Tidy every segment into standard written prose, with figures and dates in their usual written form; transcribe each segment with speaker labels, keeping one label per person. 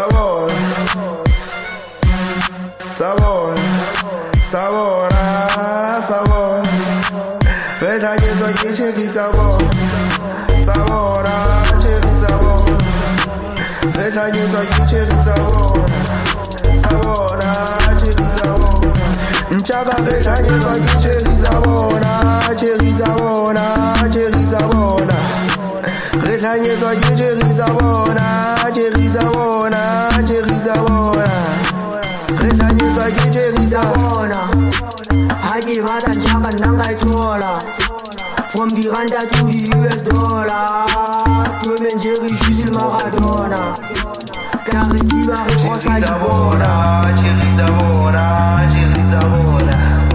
Speaker 1: From the Rwanda to the US dollar, Tom and Jerry, Jules Maradona. Carity Barry cross my border.
Speaker 2: Jerry Zabona, Jerry Zabona,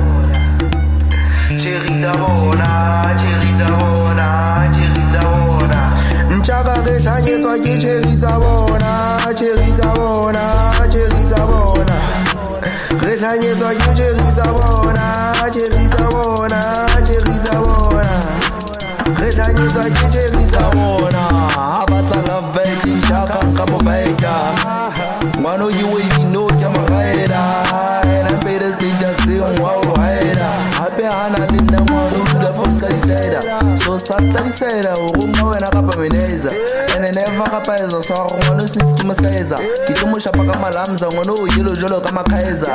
Speaker 2: Jerry Zabona, Jerry Zabona, Jerry Zabona.
Speaker 1: Nchaka resanye swaki Jerry Zabona, Jerry Zabona, Jerry Zabona. Resanye swaki Jerry Zabona, Jerry Zabona, Jerry Zabona. Resanye swaki Jerry Zabona.
Speaker 2: Abata love baby, shaka kamo baita. Wano you know Jamaica, and I made us think that they won't hide. Happy Hana Linda Manu, the fuck I said. So Saturday said, Umo and a Capamineza, and I never capaz of Sarmonu since Kumaseza. Kitumo Shapaka Malamza, Mono, Yellow Jolo Kamakaiza.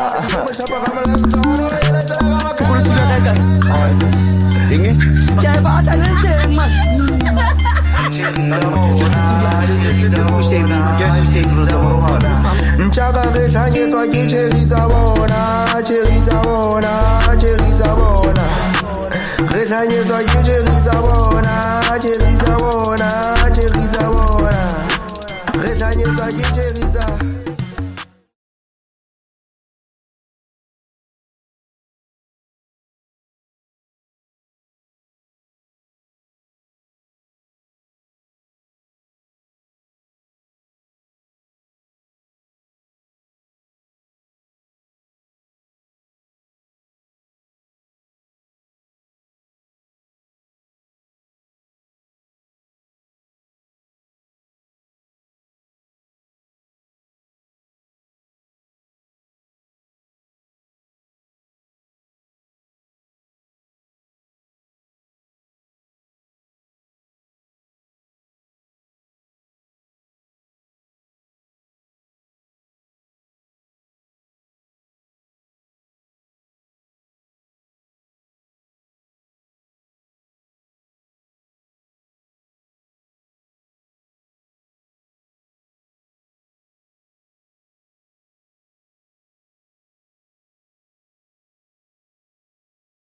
Speaker 1: Nchaka resanye swaki Jerry Zabona, Jerry Zabona, Jerry Zabona. Resanye swaki Jerry Zabona, Jerry Zabona, Jerry Zabona. Resanye swaki Jerry Zabona.